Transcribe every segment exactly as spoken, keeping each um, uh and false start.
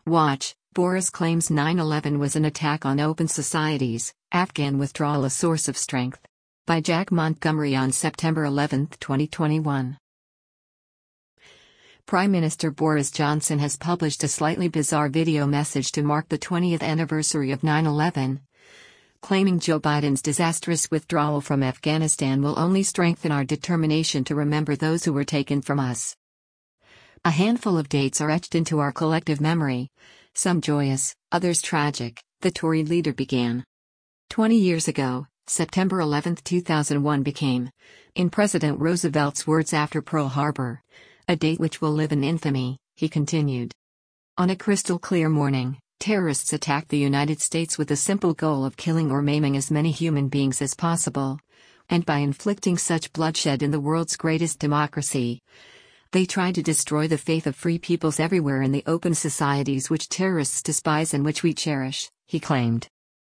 Watch, Boris claims nine eleven was an attack on open societies, Afghan withdrawal a source of strength. By Jack Montgomery on September eleventh, twenty twenty-one. Prime Minister Boris Johnson has published a slightly bizarre video message to mark the twentieth anniversary of nine eleven, claiming Joe Biden's disastrous withdrawal from Afghanistan will only strengthen our determination to remember those who were taken from us. A handful of dates are etched into our collective memory, some joyous, others tragic, the Tory leader began. Twenty years ago, September eleventh two thousand one became, in President Roosevelt's words after Pearl Harbor, a date which will live in infamy, he continued. On a crystal clear morning, terrorists attacked the United States with the simple goal of killing or maiming as many human beings as possible, and by inflicting such bloodshed in the world's greatest democracy, they tried to destroy the faith of free peoples everywhere in the open societies which terrorists despise and which we cherish, he claimed.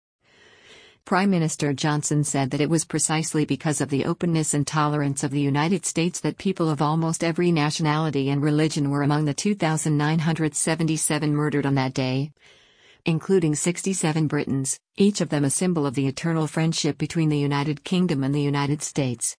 Prime Minister Johnson said that it was precisely because of the openness and tolerance of the United States that people of almost every nationality and religion were among the two thousand nine hundred seventy-seven murdered on that day, including sixty-seven Britons, each of them a symbol of the eternal friendship between the United Kingdom and the United States.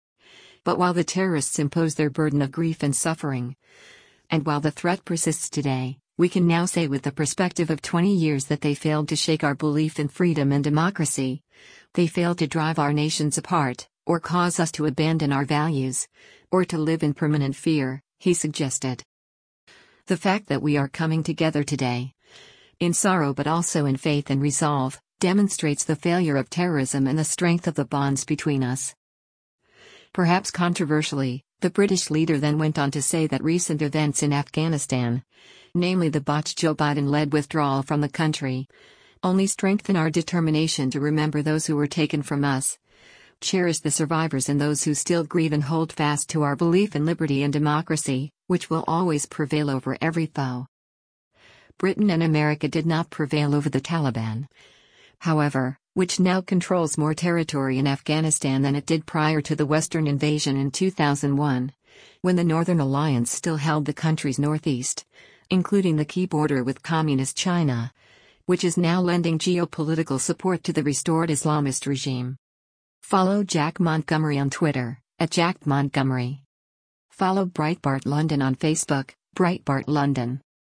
But while the terrorists impose their burden of grief and suffering, and while the threat persists today, we can now say with the perspective of twenty years that they failed to shake our belief in freedom and democracy. They failed to drive our nations apart, or cause us to abandon our values, or to live in permanent fear, he suggested. The fact that we are coming together today, in sorrow but also in faith and resolve, demonstrates the failure of terrorism and the strength of the bonds between us. Perhaps controversially, the British leader then went on to say that recent events in Afghanistan, namely the botched Joe Biden-led withdrawal from the country, only strengthen our determination to remember those who were taken from us, cherish the survivors and those who still grieve, and hold fast to our belief in liberty and democracy, which will always prevail over every foe. Britain and America did not prevail over the Taliban, however, which now controls more territory in Afghanistan than it did prior to the Western invasion in two thousand one, when the Northern Alliance still held the country's northeast, including the key border with Communist China, which is now lending geopolitical support to the restored Islamist regime. Follow Jack Montgomery on Twitter, at Jack Montgomery. Follow Breitbart London on Facebook, Breitbart London.